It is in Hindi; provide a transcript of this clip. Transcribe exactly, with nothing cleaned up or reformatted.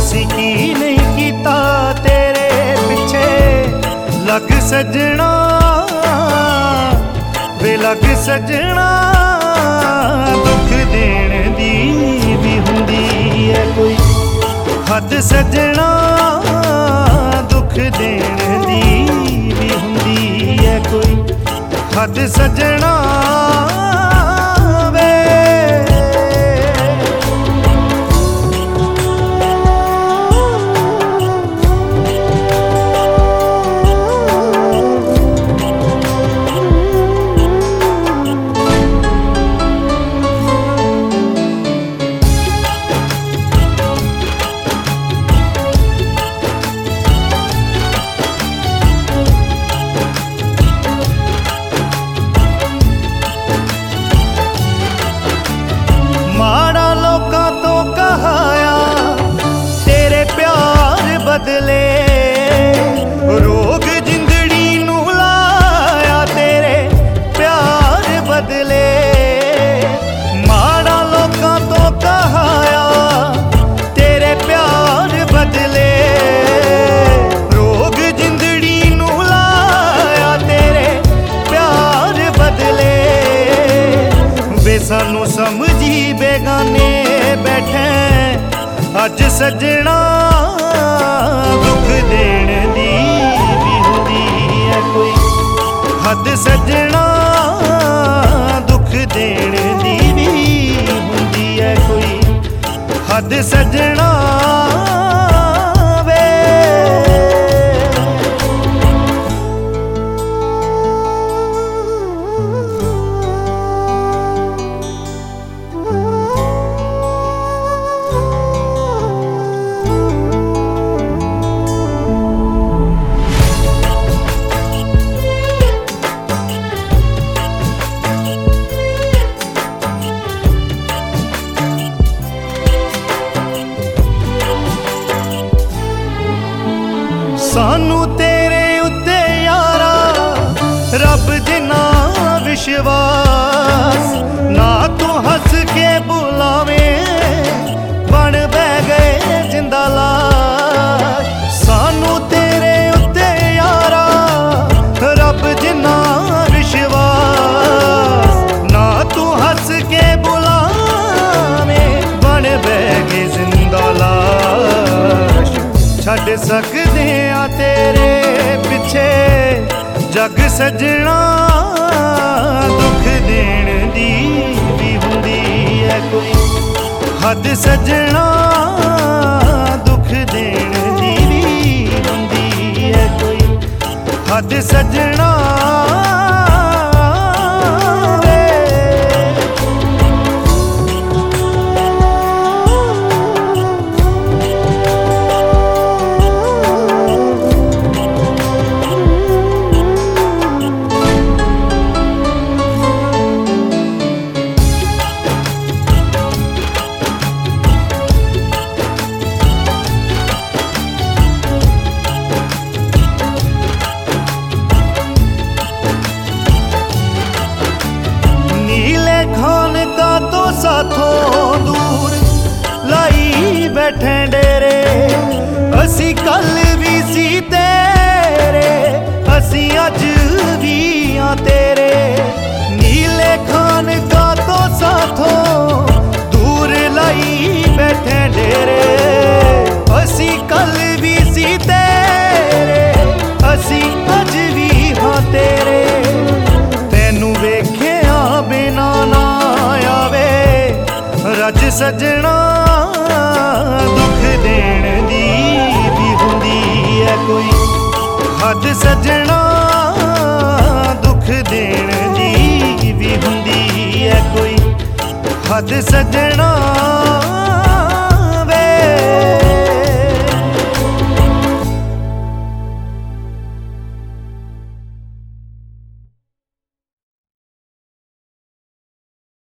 असी की नहीं कीता तेरे पिछे लग सजना वे लग सजना दुख देण दी भी हुंदी है कोई हद सजना दुख देण दी भी हुंदी है कोई हद सजना बदले रोग जिंदड़ी नू लाया तेरे प्यार बदले माड़ा लोकां तो कहाया तेरे प्यार बदले रोग जिंदड़ी नू लाया तेरे प्यार बदले वे सानू समझी बेगाने बैठे अज सजना दुख देण दी भी हुंदी है कोई हद सजना दुख देण दी भी हुंदी है कोई हद सजना सानू तेरे उत्ते यारा रब जिन्ना विश्वास ना तू हंस के बुलावे बन बह गए जिंदा लाश सानू तेरे उत्ते यारा रब जिन्ना विश्वास ना तू हंस के बुलावे बन बह गए जिंदा लाश छड़ सकदे आ तेरे पिछे जग सजना दुख देण दी भी हुंदी है कोई हद सजना दुख देण दी भी हुंदी है कोई हद सजना साथों दूर लाई बैठे डेरे असी कल भी सी तेरे असी अज भी हाँ तेरे नीले खान का तो साथों दूर लाई बैठे डेरे असी कल भी सी तेरे असी अज भी हाँ तेरे तेनू वेख्या बिना ना रज सजना दुख देण दी भी हुंदी है कोई हद सजना दुख देण दी भी हुंदी है कोई हद सजना